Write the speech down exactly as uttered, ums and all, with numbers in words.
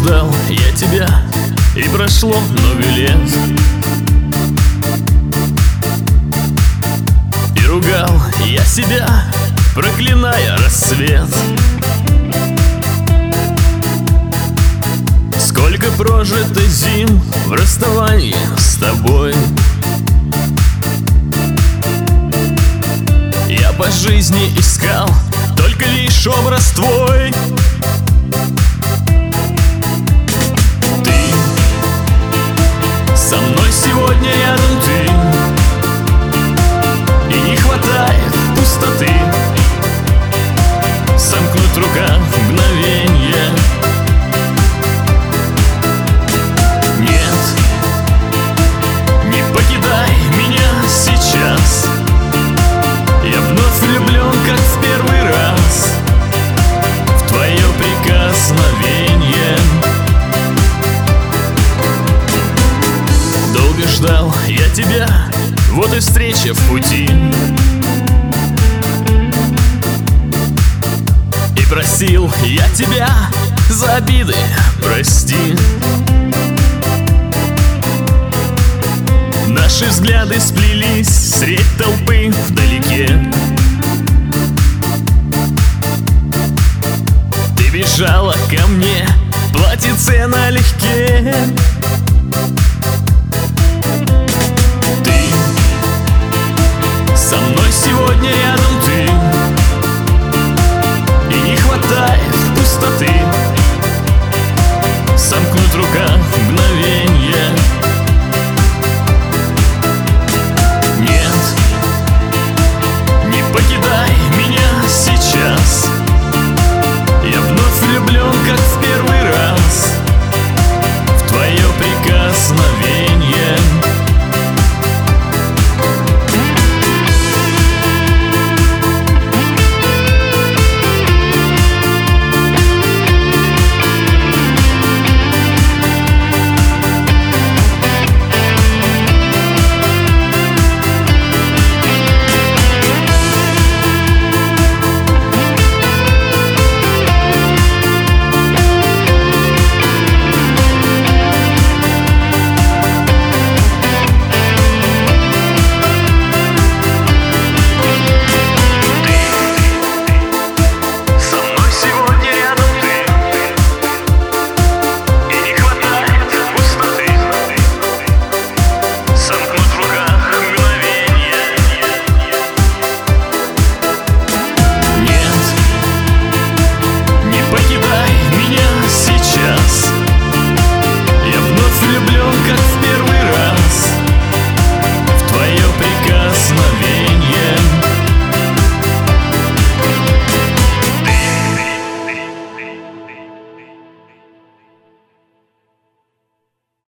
ждал я тебя, и прошло много лет. И ругал я себя, проклиная рассвет. Сколько прожито зим в расставании с тобой. Я по жизни искал только лишь образ твой. Ты со мной сегодня рядом, ты, и не хватает пустоты. Сомкнуть в руках мгновенье. Нет, не покидай меня сейчас. Я вновь влюблен, как в первый раз, в твое прикосновение. Долго ждал я тебя, вот и встреча в пути. И просил я тебя за обиды прости. Наши взгляды сплелись средь толпы вдалеке. Ты бежала ко мне, платьице налегке. Ты со мной сегодня рядом.